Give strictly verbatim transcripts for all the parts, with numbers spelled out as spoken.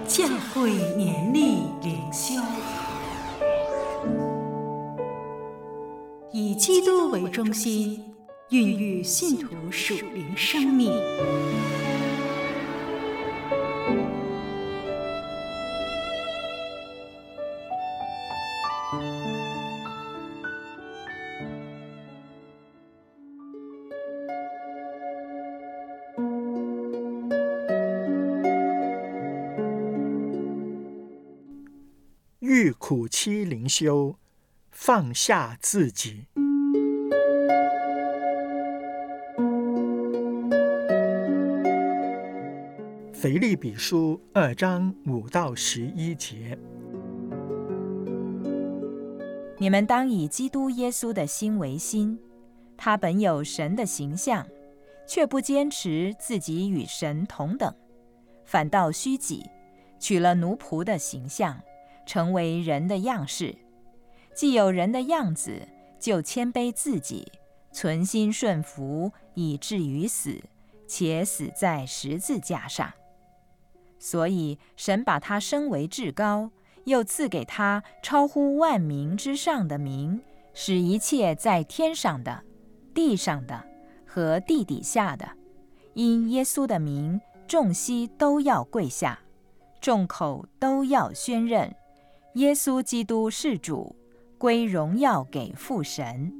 教会年历灵修，以基督为中心，孕育信徒属灵生命。 遇苦期灵修，放下自己。腓立比书二章五到十一节。 你们当以基督耶稣的心为心，他本有神的形象，却不坚持自己与神同等，反倒虚己，取了奴仆的形象，成为人的样式。既有人的样子，就谦卑自己，存心顺服，以至于死，且死在十字架上。所以神把他升为至高，又赐给他超乎万名之上的名，使一切在天上的、地上的和地底下的，因耶稣的名，众膝都要跪下，众口都要宣认耶稣基督是主，归荣耀给父神。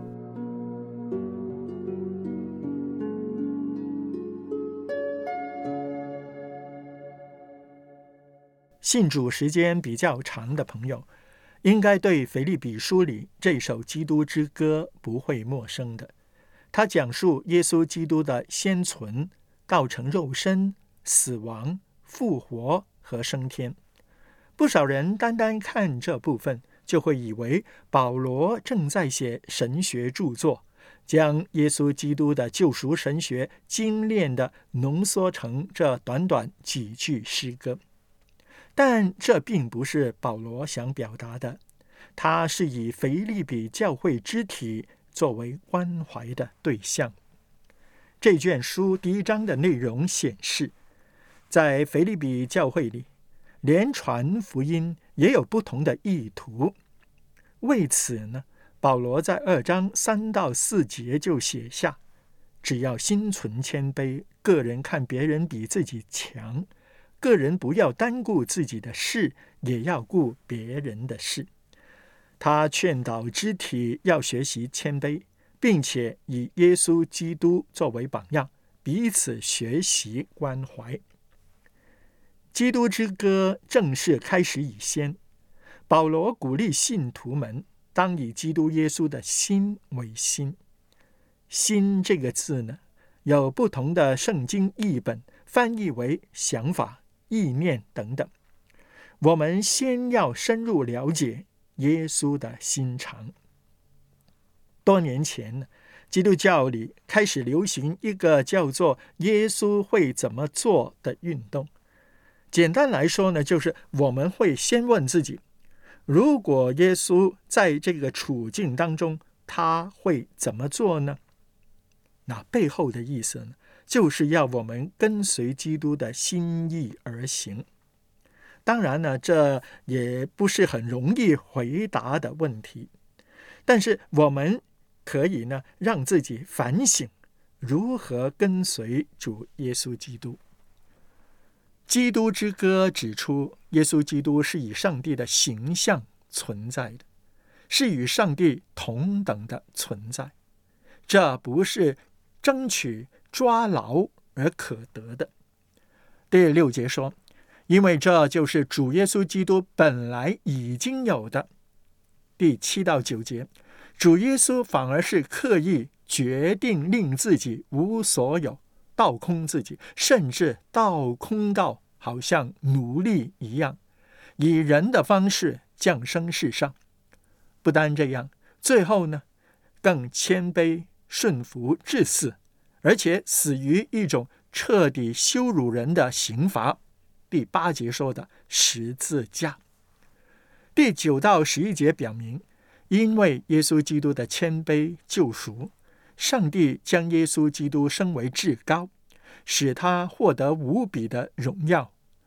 信主时间比较长的朋友，应该对腓立比书里这首基督之歌不会陌生的。它讲述耶稣基督的先存、道成肉身、死亡、复活和升天。不少人单单看这部分，就会以为保罗正在写神学著作，将耶稣基督的救赎神学精炼地浓缩成这短短几句诗歌。但这并不是保罗想表达的，他是以腓立比教会肢体作为关怀的对象。这卷书第一章的内容显示，在腓立比教会里，连传福音也有不同的意图。为此呢，保罗在二章三到四节就写下：只要心存谦卑，个人看别人比自己强，个人不要单顾自己的事，也要顾别人的事。他劝导肢体要学习谦卑，并且以耶稣基督作为榜样，彼此学习关怀。基督之歌正式开始以先，保罗鼓励信徒们当以基督耶稣的心为心。心这个字呢，有不同的圣经译本翻译为想法、意念等等。我们先要深入了解耶稣的心肠。多年前，基督教里开始流行一个叫做耶稣会怎么做的运动。简单来说呢，就是我们会先问自己，如果耶稣在这个处境当中，他会怎么做呢？那背后的意思呢，就是要我们跟随基督的心意而行。当然呢，这也不是很容易回答的问题，但是我们可以呢，让自己反省如何跟随主耶稣基督。基督之歌指出，耶稣基督是以上帝的形象存在的，是与上帝同等的存在。这不是争取抓牢而可得的。第六节说，因为这就是主耶稣基督本来已经有的。第七到九节，主耶稣反而是刻意决定令自己无所有，倒空自己，甚至倒空到好像奴隶一样，以人的方式降生世上。不单这样，最后呢，更谦卑顺服至死，而且死于一种彻底羞辱人的刑罚。第八节说的十字架。第九到十一节表明，因为耶稣基督的谦卑救赎，上帝将耶稣基督升为至高，使他获得无比的荣耀。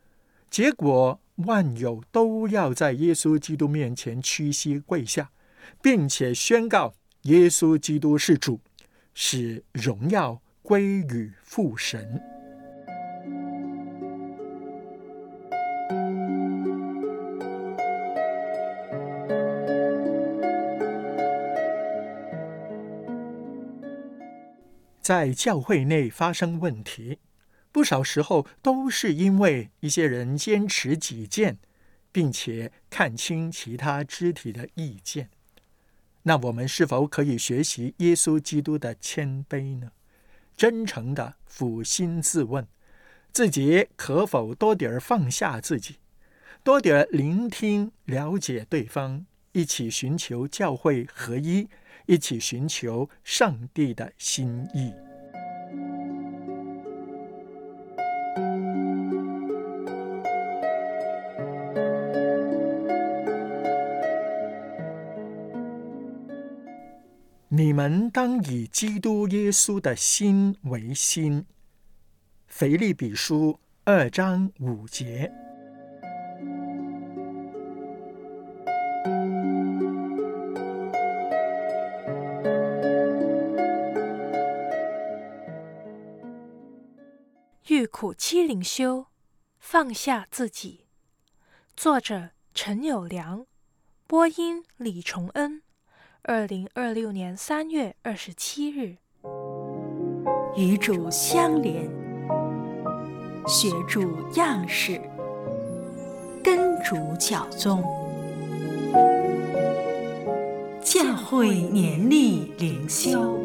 结果万有都要在耶稣基督面前屈膝跪下，并且宣告耶稣基督是主，使荣耀归于父神。在教会内发生问题，不少时候都是因为一些人坚持己见，并且看清其他肢体的意见。那我们是否可以学习耶稣基督的谦卑呢？真诚的俯心自问，自己可否多点放下自己，多点聆听了解对方，一起寻求教会合一，一起寻求上帝的心意。你们当以基督耶稣的心为心。腓立比书二章五节。 欲苦期灵修，放下自己。作者陈友良，播音李崇恩。二零二六年三月二十七日。 与主相连，学主样式，跟主教宗。教会年历灵修。